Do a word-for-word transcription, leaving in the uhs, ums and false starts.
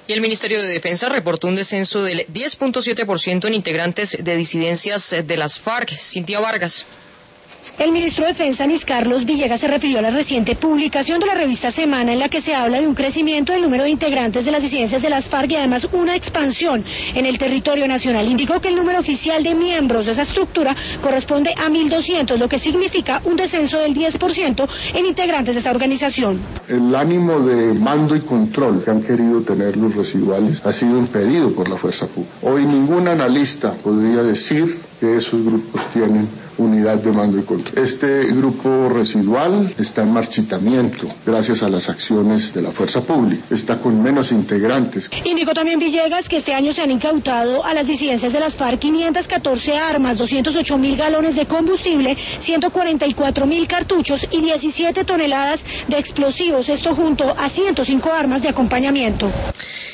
Y el Ministerio de Defensa reportó un descenso del diez punto siete por ciento en integrantes de disidencias de las FARC. Cintia Vargas. El ministro de Defensa, Luis Carlos Villegas, se refirió a la reciente publicación de la revista Semana, en la que se habla de un crecimiento del número de integrantes de las disidencias de las FARC y además una expansión en el territorio nacional. Indicó que el número oficial de miembros de esa estructura corresponde a mil doscientos, lo que significa un descenso del diez por ciento en integrantes de esa organización. El ánimo de mando y control que han querido tener los residuales ha sido impedido por la fuerza pública. Hoy ningún analista podría decir que esos grupos tienen unidad de mando y control. Este grupo residual está en marchitamiento gracias a las acciones de la fuerza pública. Está con menos integrantes. Indicó también Villegas que este año se han incautado a las disidencias de las FARC quinientas catorce armas, doscientos ocho mil galones de combustible, ciento cuarenta y cuatro mil cartuchos y diecisiete toneladas de explosivos, esto junto a ciento cinco armas de acompañamiento.